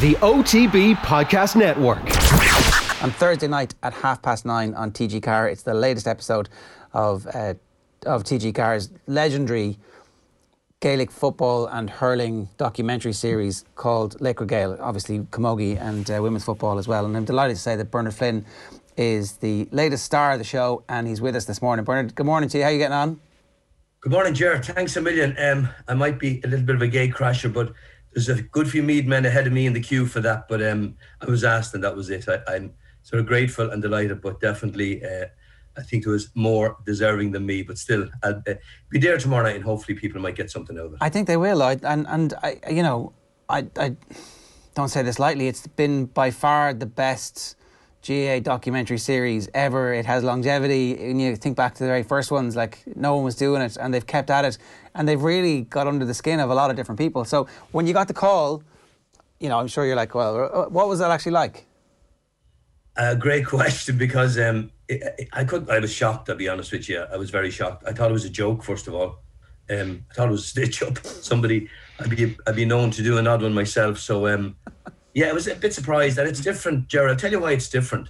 the OTB Podcast Network. On Thursday night at 9:30 on TG Car, it's the latest episode of TG Car's legendary Gaelic football and hurling documentary series called Laochra Gael, obviously camogie and women's football as well. And I'm delighted to say that Bernard Flynn is the latest star of the show, and he's with us this morning. Bernard, good morning to you. How are you getting on? Good morning, Ger. Thanks a million. I might be a little bit of a gate crasher, but there's a good few Meath men ahead of me in the queue for that. But I was asked, and that was it. I'm sort of grateful and delighted, but definitely I think there was more deserving than me. But still, I'll be there tomorrow night, and hopefully people might get something out of it. I think they will. I don't say this lightly. It's been by far the best GAA documentary series ever. It has longevity. When you think back to the very first ones, like no one was doing it, and they've kept at it, and they've really got under the skin of a lot of different people. So when you got the call, I'm sure you're like, well, what was that actually like? Great question, because I was shocked, I'll be honest with you. I was very shocked. I thought it was a joke, first of all. I thought it was a stitch up. Somebody, I'd be known to do an odd one myself. So yeah, I was a bit surprised, and it's different, Gerard. I'll tell you why it's different.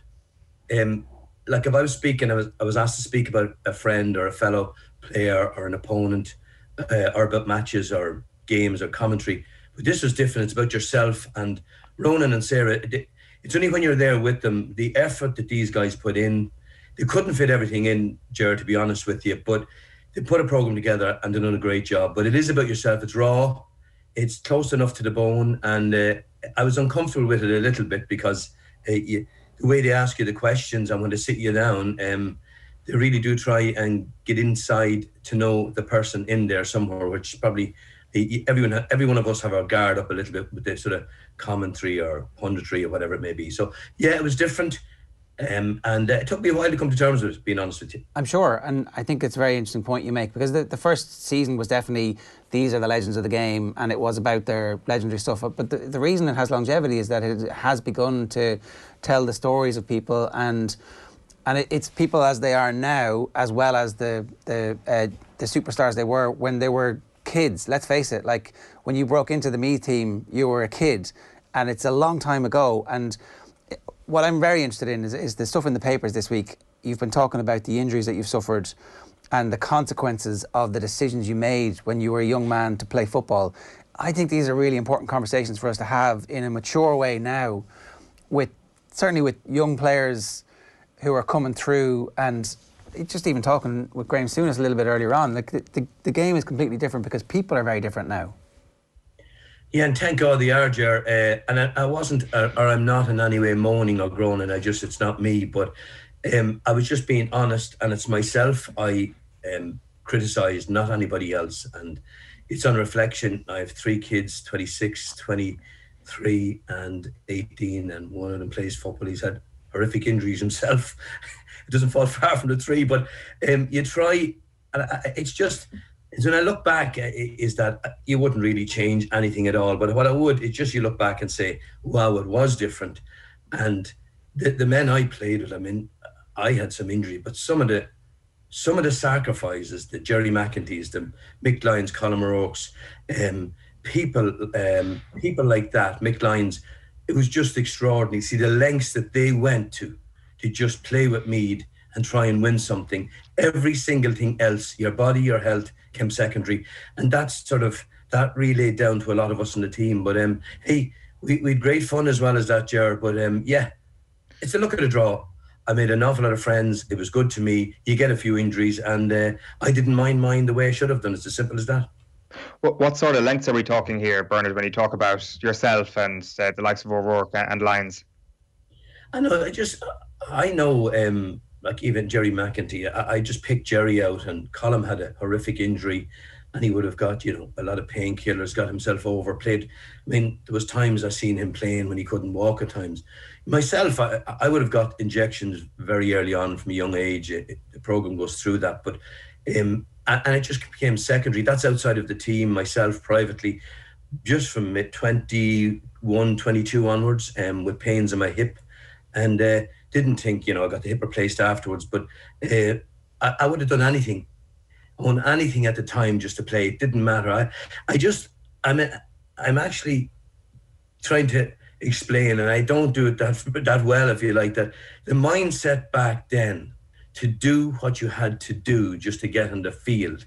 Like if I was speaking, I was asked to speak about a friend or a fellow player or an opponent, or about matches or games or commentary. But this was different. It's about yourself. And Ronan and Sarah, it's only when you're there with them, the effort that these guys put in. They couldn't fit everything in, Gerard, to be honest with you, but they put a programme together and they've done a great job. But it is about yourself. It's raw. It's close enough to the bone. And I was uncomfortable with it a little bit, because the way they ask you the questions and when they sit you down, they really do try and get inside to know the person in there somewhere, which probably every one of us have our guard up a little bit with the sort of commentary or punditry or whatever it may be. So yeah, it was different. And it took me a while to come to terms with it, being honest with you. I'm sure, and I think it's a very interesting point you make, because the first season was definitely, these are the legends of the game, and it was about their legendary stuff. But the reason it has longevity is that it has begun to tell the stories of people, and it's people as they are now, as well as the superstars they were when they were kids. Let's face it, like when you broke into the Meath team, you were a kid, and it's a long time ago. And what I'm very interested in is the stuff in the papers this week. You've been talking about the injuries that you've suffered and the consequences of the decisions you made when you were a young man to play football. I think these are really important conversations for us to have in a mature way now, certainly with young players who are coming through, and just even talking with Graham Souness a little bit earlier on. Like the game is completely different because people are very different now. Yeah, and thank God they are, Ger. And I wasn't, or I'm not in any way moaning or groaning. It's not me. But I was just being honest, and it's myself I criticised, not anybody else. And it's on reflection. I have 3 kids, 26, 23 and 18, and one of them plays football. He's had horrific injuries himself. It doesn't fall far from the 3, but you try, and it's just... So when I look back, is that you wouldn't really change anything at all. But what I would, it's just you look back and say, wow, it was different. And the men I played with, I mean, I had some injury, but some of the sacrifices, the Jerry McEntees, the Mick Lyons, Colin O'Rourke's, people like that, Mick Lyons, it was just extraordinary. See the lengths that they went to just play with Meath and try and win something. Every single thing else, your body, your health, came secondary. And that's that relayed down to a lot of us in the team. But hey, we had great fun as well as that, Gerard. But yeah, it's a look at a draw. I made an awful lot of friends. It was good to me. You get a few injuries, and I didn't mind mine the way I should have done. It's as simple as that. What sort of lengths are we talking here, Bernard, when you talk about yourself and the likes of O'Rourke and Lyons? I know, like even Jerry McEntee, I just picked Jerry out, and Colin had a horrific injury, and he would have got, a lot of painkillers, got himself overplayed. I mean, there was times I seen him playing when he couldn't walk at times. Myself, I would have got injections very early on from a young age. The programme goes through that, but and it just became secondary. That's outside of the team. Myself, privately, just from mid 21, 22 onwards, with pains in my hip, and didn't think, I got the hip replaced afterwards, but I would have done anything. I won anything at the time just to play. It didn't matter. I'm actually trying to explain, and I don't do it that well, if you like, that the mindset back then to do what you had to do just to get on the field,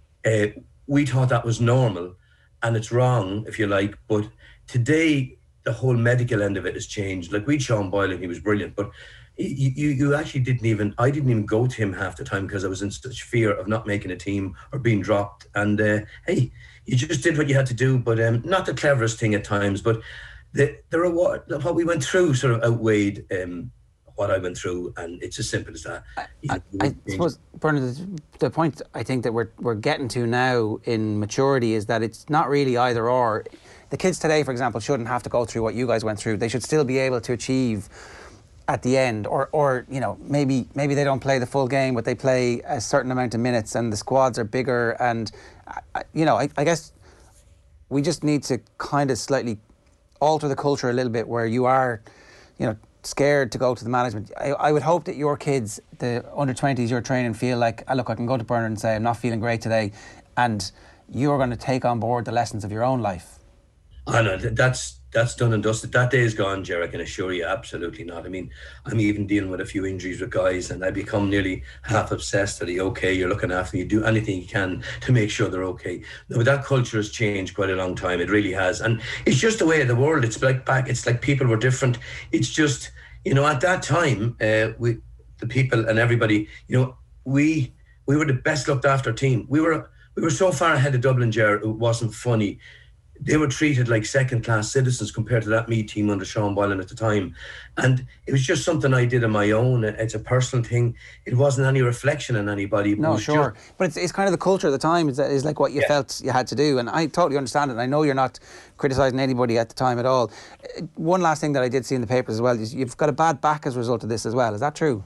we thought that was normal, and it's wrong, if you like. But today, the whole medical end of it has changed. Like, we'd Sean Boyle, and he was brilliant, but you actually I didn't even go to him half the time because I was in such fear of not making a team or being dropped. And hey, you just did what you had to do, but not the cleverest thing at times, but the reward, what we went through sort of outweighed what I went through, and it's as simple as that. I suppose, Bernard, the point I think that we're getting to now in maturity is that it's not really either or. The kids today, for example, shouldn't have to go through what you guys went through. They should still be able to achieve at the end, or you know, maybe they don't play the full game, but they play a certain amount of minutes, and the squads are bigger. And you know, I guess we just need to kind of slightly alter the culture a little bit, where you are, you know, scared to go to the management. I would hope that your kids, the under-20s you're training, feel like, look, I can go to Bernard and say I'm not feeling great today, and you're going to take on board the lessons of your own life. I know that's done and dusted. That day is gone, Ger, I can assure you, absolutely not. I mean, I'm even dealing with a few injuries with guys, and I become nearly half obsessed. Are they okay? You're looking after them. You do anything you can to make sure they're okay. No, that culture has changed quite a long time. It really has. And it's just the way of the world. It's like people were different. It's just, you know, at that time, the people and everybody, you know, we were the best looked after team. We were so far ahead of Dublin, Ger, it wasn't funny. They were treated like second-class citizens compared to that Meath team under Sean Boylan at the time. And it was just something I did on my own. It's a personal thing. It wasn't any reflection on anybody. No, sure. But it's kind of the culture at the time is like what you felt you had to do. And I totally understand it. And I know you're not criticising anybody at the time at all. One last thing that I did see in the papers as well is you've got a bad back as a result of this as well. Is that true?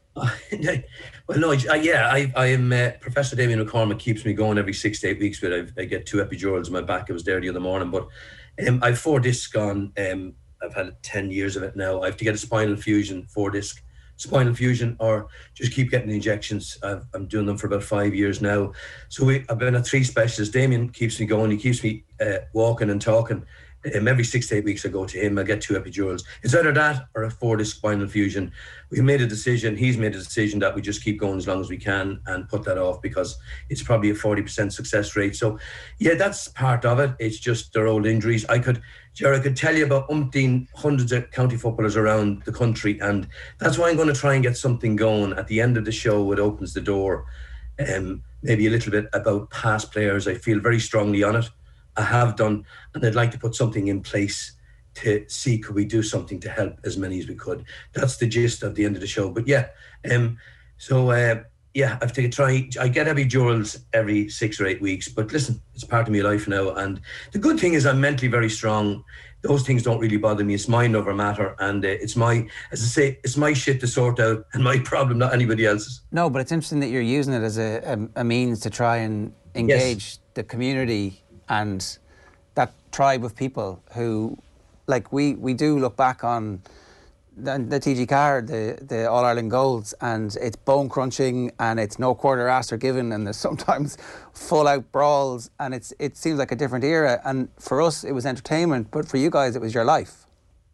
Well, no, I am. Professor Damien McCormick keeps me going every 6 to 8 weeks. But I get 2 epidurals in my back. I was there the other morning, but I've 4 discs on. I've had 10 years of it now. I have to get a spinal fusion, 4-disc spinal fusion, or just keep getting the injections. I'm doing them for about 5 years now. So I've been at 3 specialists. Damien keeps me going. He keeps me walking and talking. Every 6 to 8 weeks I go to him. I get 2 epidurals. It's either that or a 4-disc spinal fusion. We've made a decision. He's made a decision that we just keep going as long as we can and put that off because it's probably a 40% success rate. So, yeah, that's part of it. It's just their old injuries. I could tell you about hundreds of county footballers around the country, and that's why I'm going to try and get something going. At the end of the show, it opens the door. Maybe a little bit about past players. I feel very strongly on it. I have done, and I'd like to put something in place to see could we do something to help as many as we could. That's the gist of the end of the show. But yeah, I have to try. I get epidurals every 6 or 8 weeks. But listen, it's part of my life now, and the good thing is I'm mentally very strong. Those things don't really bother me. It's mind over matter, and it's my shit to sort out and my problem, not anybody else's. No, but it's interesting that you're using it as a means to try and engage the community and that tribe of people who, like, we do look back on the TG Carr, the All-Ireland goals, and it's bone crunching and it's no quarter asked or given, and there's sometimes full out brawls, and it seems like a different era. And for us it was entertainment, but for you guys it was your life.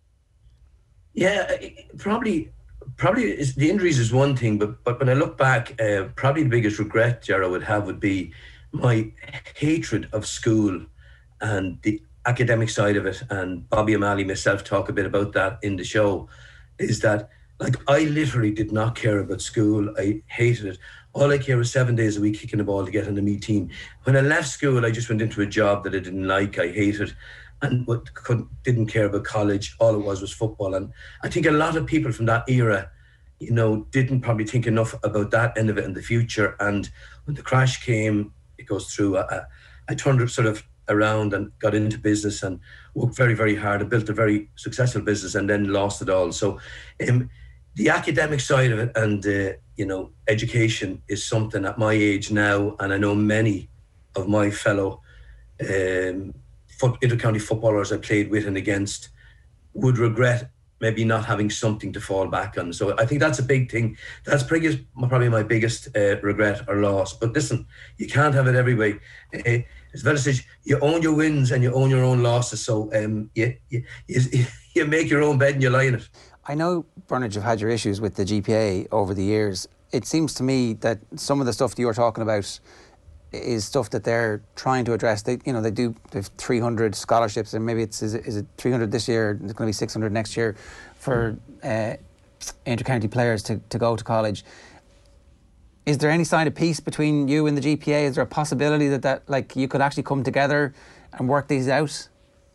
Yeah, probably the injuries is one thing, but when I look back, probably the biggest regret, Gerard, would be my hatred of school and the academic side of it. And Bobby O'Malley, myself, talk a bit about that in the show, is that, like, I literally did not care about school. I hated it. All I care was 7 days a week kicking the ball to get on the Meath team. When I left school, I just went into a job that I didn't like, I hated, and didn't care about college. All it was football. And I think a lot of people from that era, you know, didn't probably think enough about that end of it in the future. And when the crash came, it goes through. I turned it sort of around and got into business and worked very, very hard and built a very successful business, and then lost it all. So the academic side of it and, education is something at my age now, and I know many of my fellow inter-county footballers I played with and against would regret maybe not having something to fall back on. So I think that's a big thing. That's probably my biggest regret or loss. But listen, you can't have it every way. as well as you own your wins and you own your own losses. So you make your own bed and you lie in it. I know, Bernard, you've had your issues with the GPA over the years. It seems to me that some of the stuff that you're talking about is stuff that they're trying to address. They have 300 scholarships, and maybe is it 300 this year? It's going to be 600 next year for inter-county players to go to college. Is there any sign of peace between you and the GPA? Is there a possibility that like you could actually come together and work these out?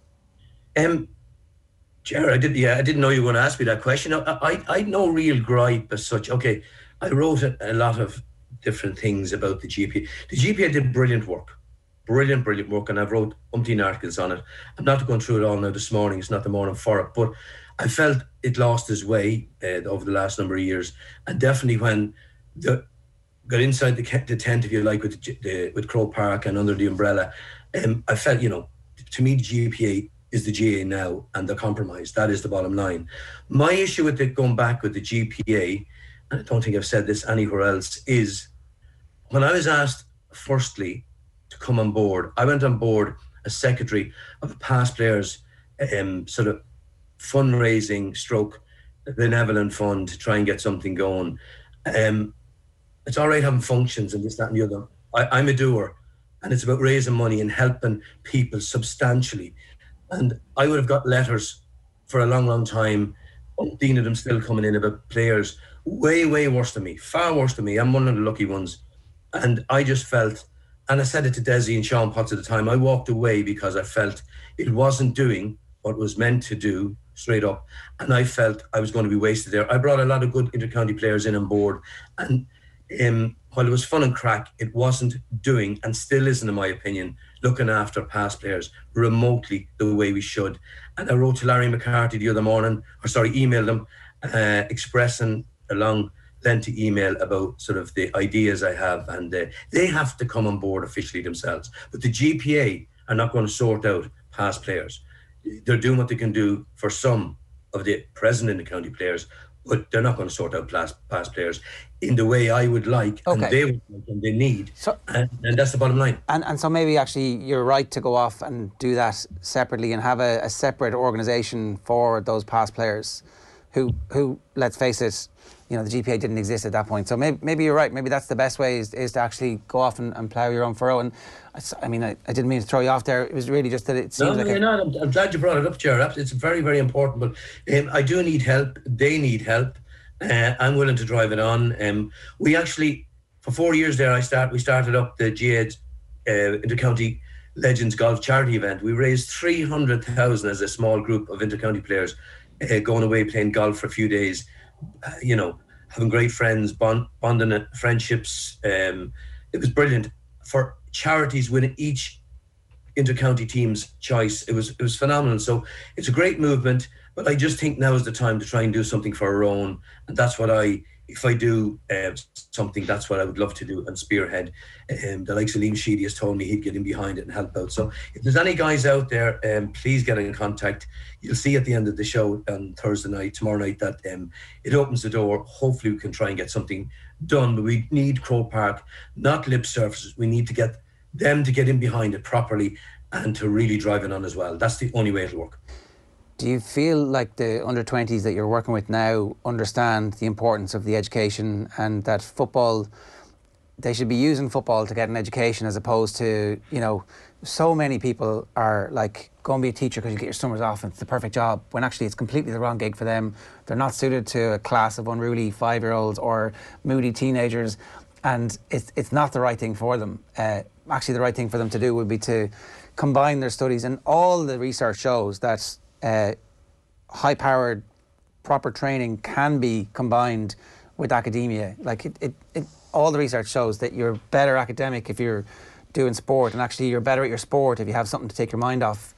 Jared, I didn't know you were going to ask me that question. I had no real gripe as such. Okay, I wrote a lot of different things about the GPA. The GPA did brilliant work, and I've wrote umpteen articles on it. I'm not going through it all now this morning. It's not the morning for it, but I felt it lost its way over the last number of years, and definitely when got inside the tent, if you like, with Croke Park and under the umbrella, I felt, to me, the GPA is the GA now, and the compromise. That is the bottom line. My issue with going back with the GPA, and I don't think I've said this anywhere else, is when I was asked, firstly, to come on board, I went on board as secretary of a past players sort of fundraising / benevolent fund to try and get something going. It's all right having functions and this, that and the other. I'm a doer, and it's about raising money and helping people substantially. And I would have got letters for a long, long time, umpteen of them still coming in about players way, way worse than me, far worse than me. I'm one of the lucky ones. And I just felt, and I said it to Desi and Sean Potts at the time, I walked away because I felt it wasn't doing what it was meant to do, straight up. And I felt I was going to be wasted there. I brought a lot of good inter-county players in on board. And while it was fun and crack, it wasn't doing, and still isn't, in my opinion, looking after past players remotely the way we should. And I wrote to Larry McCarthy the other morning, emailed him, expressing a long, lengthy email about sort of the ideas I have, and they have to come on board officially themselves. But the GPA are not going to sort out past players. They're doing what they can do for some of the present in the county players, but they're not going to sort out past players in the way I would like, and they would like, and they need. So, and that's the bottom line. And so maybe actually you're right to go off and do that separately and have a separate organisation for those past players who, let's face it, the GPA didn't exist at that point. So maybe you're right. Maybe that's the best way is to actually go off and plough your own furrow. And I didn't mean to throw you off there. It was really just that it seems like... No, I'm glad you brought it up, Jared. It's very, very important. But I do need help. They need help. I'm willing to drive it on. We actually, for 4 years there, we started up the GA Intercounty Legends Golf Charity event. We raised 300,000 as a small group of intercounty players going away playing golf for a few days. Having great friends, bonding friendships. It was brilliant. For charities winning each intercounty team's choice, it was phenomenal. So it's a great movement, but I just think now is the time to try and do something for our own. And that's what if I do something, that's what I would love to do and spearhead. The likes of Liam Sheedy has told me he'd get in behind it and help out. So if there's any guys out there, please get in contact. You'll see at the end of the show on tomorrow night, that it opens the door. Hopefully we can try and get something done, but we need Croke Park, not lip services. We need to get them to get in behind it properly and to really drive it on as well. That's the only way it'll work. Do you feel like the under-20s that you're working with now understand the importance of the education, and that football, they should be using football to get an education, as opposed to, so many people are like, go and be a teacher because you get your summers off and it's the perfect job, when actually it's completely the wrong gig for them. They're not suited to a class of unruly 5-year-olds or moody teenagers, and it's not the right thing for them. Actually, the right thing for them to do would be to combine their studies, and all the research shows that high-powered, proper training can be combined with academia. Like all the research shows that you're better academic if you're doing sport, and actually you're better at your sport if you have something to take your mind off.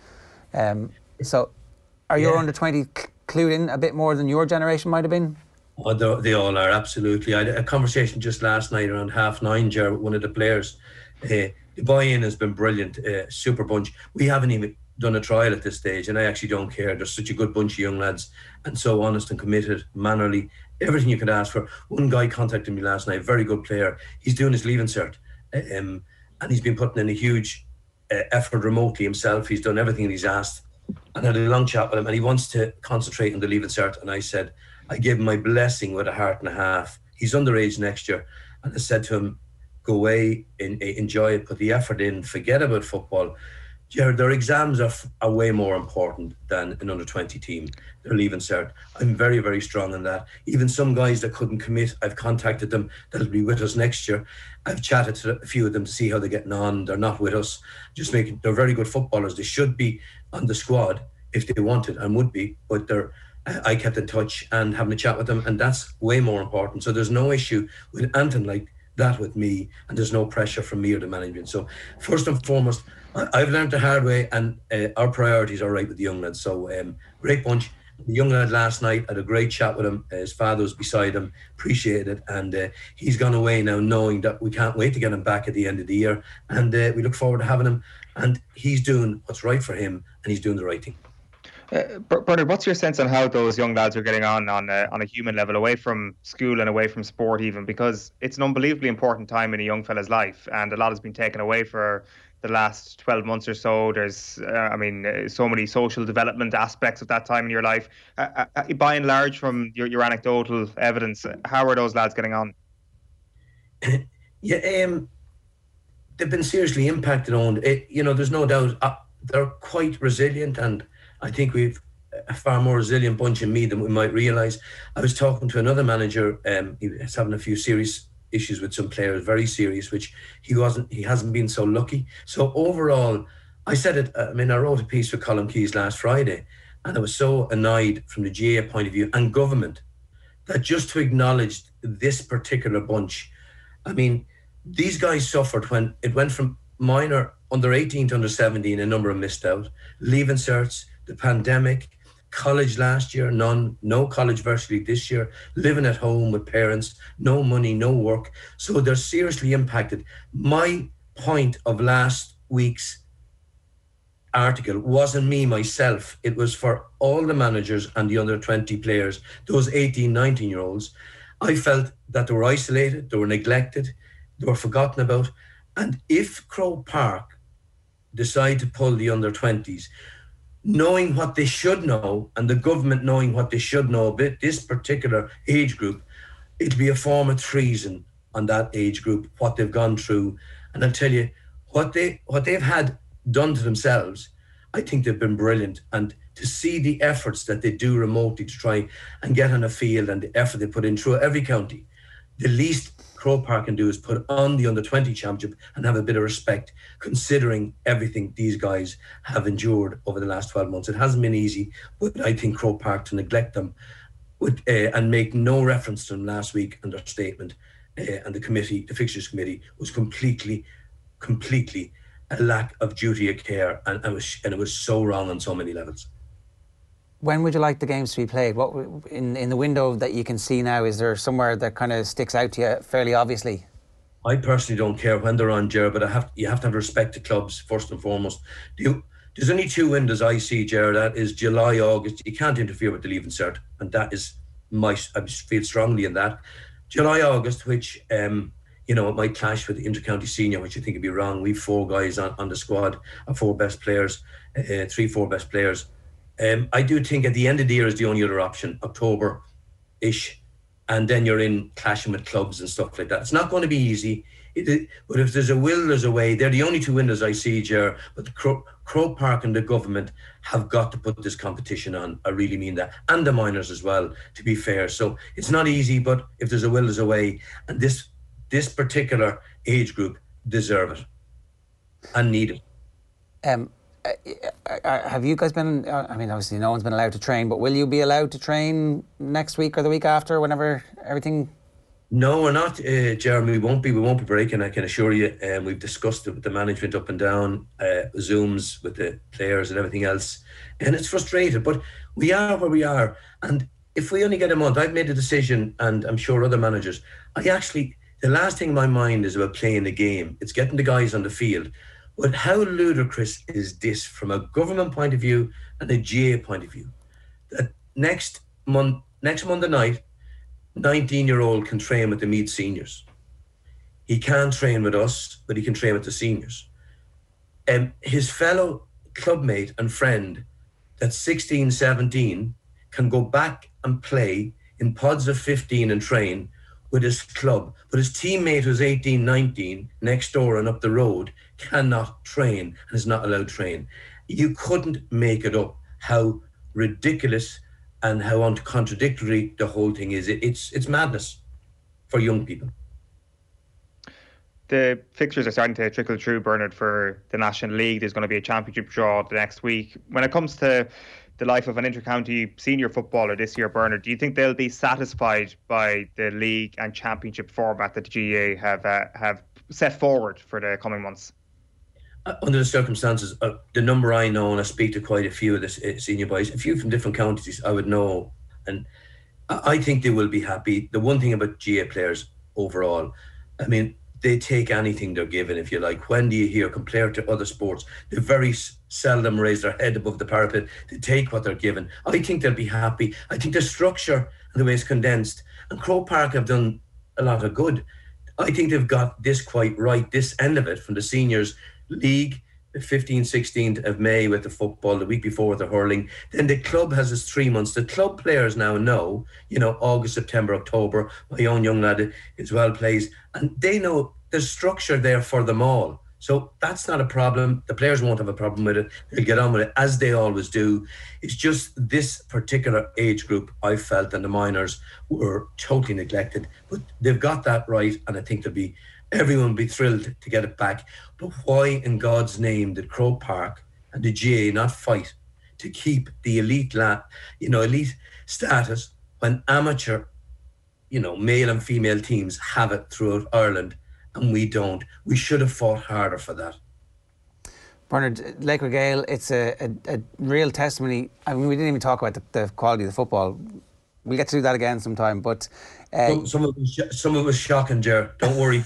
So, are your under 20 clued in a bit more than your generation might have been? Oh, they all are, absolutely. I had a conversation just last night around 9:30, Ger, with one of the players. The buy-in has been brilliant, super bunch. We haven't even done a trial at this stage, and I actually don't care. There's such a good bunch of young lads, and so honest and committed, mannerly, everything you could ask for. One guy contacted me last night, very good player. He's doing his leaving cert, and he's been putting in a huge effort remotely himself. He's done everything he's asked. And I had a long chat with him, and he wants to concentrate on the Leaving Cert. And I said, I gave him my blessing with a heart and a half. He's underage next year. And I said to him, go away, enjoy it, put the effort in, forget about football. Gerard, their exams are way more important than an under-20 team. They're Leaving Cert. I'm very, very strong on that. Even some guys that couldn't commit, I've contacted them. That'll be with us next year. I've chatted to a few of them to see how they're getting on. They're not with us. They're very good footballers. They should be on the squad if they wanted and would be, but I kept in touch and having a chat with them, and that's way more important. So there's no issue with anything like that with me, and there's no pressure from me or the management. So first and foremost, I've learned the hard way, and our priorities are right with the young lads. So great bunch. The young lad last night, I had a great chat with him. His father was beside him, appreciated it, and he's gone away now knowing that we can't wait to get him back at the end of the year, and we look forward to having him, and he's doing what's right for him, and he's doing the right thing. Bernard, what's your sense on how those young lads are getting on a human level, away from school and away from sport even? Because it's an unbelievably important time in a young fella's life, and a lot has been taken away for the last 12 months or so. There's, so many social development aspects of that time in your life. By and large, from your anecdotal evidence, how are those lads getting on? Yeah, they've been seriously impacted on it. There's no doubt they're quite resilient, and I think we've a far more resilient bunch in me than we might realise. I was talking to another manager, he was having a few serious issues with some players, very serious, which he hasn't been so lucky. So overall, I said it, I wrote a piece for Colin Keys last Friday, and I was so annoyed from the GA point of view and government that just to acknowledge this particular bunch. These guys suffered when it went from minor under 18 to under 17, a number of missed out, Leaving Certs, the pandemic, college last year, none, no college virtually this year, living at home with parents, no money, no work. So they're seriously impacted. My point of last week's article wasn't me, myself. It was for all the managers and the under 20 players, those 18, 19-year-olds. I felt that they were isolated, they were neglected, they were forgotten about. And if Croke Park decide to pull the under 20s, knowing what they should know, and the government knowing what they should know about this particular age group, it'll be a form of treason on that age group, what they've gone through. And I'll tell you, what they've had done to themselves, I think they've been brilliant. And to see the efforts that they do remotely to try and get on a field, and the effort they put in through every county, the least Croke Park can do is put on the under-20 championship and have a bit of respect, considering everything these guys have endured over the last 12 months. It hasn't been easy, but I think Croke Park, to neglect them and make no reference to them last week in their statement, and the fixtures committee, was completely a lack of duty of care, and it was so wrong on so many levels. When would you like the games to be played? What in the window that you can see now, is there somewhere that kind of sticks out to you fairly obviously? I personally don't care when they're on, Gerard, but you have to have respect to clubs first and foremost. There's only two windows I see, Gerard. That is July, August. You can't interfere with the Leaving Cert, and that is I feel strongly in that. July, August, which it might clash with the Intercounty Senior, which I think would be wrong. We've 4 guys on the squad, our 4 best players, 3-4 best players. I do think at the end of the year is the only other option, October-ish, and then you're in clashing with clubs and stuff like that. It's not going to be easy, but if there's a will, there's a way. They're the only two windows I see, Ger. But the Croke Park and the government have got to put this competition on. I really mean that. And the minors as well, to be fair. So it's not easy, but if there's a will, there's a way. And this particular age group deserve it and need it. Have you guys been, obviously no one's been allowed to train, but will you be allowed to train next week or the week after, whenever everything? No, we're not, Jeremy. We won't be breaking, I can assure you. We've discussed it with the management up and down, Zooms with the players and everything else. And it's frustrated, but we are where we are. And if we only get a month, I've made a decision, and I'm sure other managers, the last thing in my mind is about playing the game. It's getting the guys on the field. But how ludicrous is this from a government point of view and a GA point of view? That next Monday night, 19-year-old can train with the Meath seniors. He can't train with us, but he can train with the seniors. his fellow clubmate and friend that's 16, 17 can go back and play in pods of 15 and train with his club, but his teammate who's 18, 19 next door and up the road cannot train and is not allowed to train. You couldn't make it up how ridiculous and how contradictory the whole thing is. It's madness for young people. The fixtures are starting to trickle through, Bernard, for the National League. There's going to be a championship draw the next week. When it comes to the life of an inter-county senior footballer this year, Bernard, do you think they'll be satisfied by the league and championship format that the GAA have set forward for the coming months? Under the circumstances, the number I know, and I speak to quite a few of the senior boys, a few from different counties, I would know, and I think they will be happy. The one thing about GAA players overall, I mean, they take anything they're given, if you like. When do you hear, compared to other sports, they very seldom raise their head above the parapet. They take what they're given. I think they'll be happy. I think the structure and the way it's condensed, and Croke Park have done a lot of good. I think they've got this quite right, this end of it, from the seniors league, the 15th, 16th of May with the football, the week before with the hurling. Then the club has its 3 months. The club players now know, August, September, October, my own young lad as well plays, and they know there's structure there for them all. So that's not a problem. The players won't have a problem with it. They'll get on with it, as they always do. It's just this particular age group, I felt, and the minors were totally neglected. But they've got that right, and I think everyone will be thrilled to get it back. But why in God's name did Croke Park and the GAA not fight to keep the elite status when amateur, male and female teams have it throughout Ireland, and we don't? We should have fought harder for that. Bernard, Laochra Gael, it's a real testimony. I mean, we didn't even talk about the quality of the football. We'll get to do that again sometime, but... some of it was shocking, Ger. Don't worry.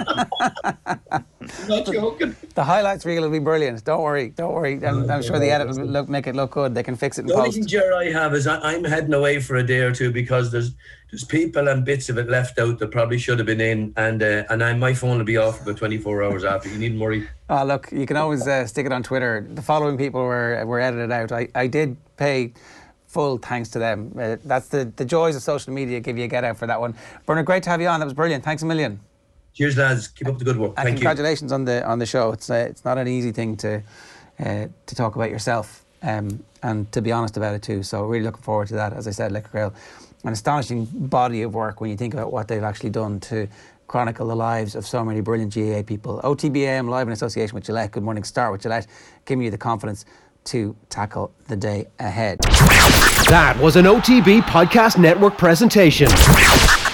I'm not joking. The highlights reel will be brilliant. Don't worry. I'm sure the edit will make it look good. They can fix it in post. The only thing, Ger, I have is I'm heading away for a day or two because there's people and bits of it left out that probably should have been in, and my phone will be off about 24 hours after. You needn't worry. Oh, look, you can always stick it on Twitter. The following people were edited out. I did pay full thanks to them. That's the joys of social media give you a get out for that one. Bernard, great to have you on. That was brilliant. Thanks a million. Cheers, lads. Keep up the good work. Thank you. Congratulations on the show. It's not an easy thing to talk about yourself and to be honest about it too. So really looking forward to that. As I said, Laochra Gael, an astonishing body of work when you think about what they've actually done to chronicle the lives of so many brilliant GAA people. OTBAM live in association with Gillette. Good morning, start with Gillette, giving you the confidence to tackle the day ahead. That was an OTB Podcast Network presentation.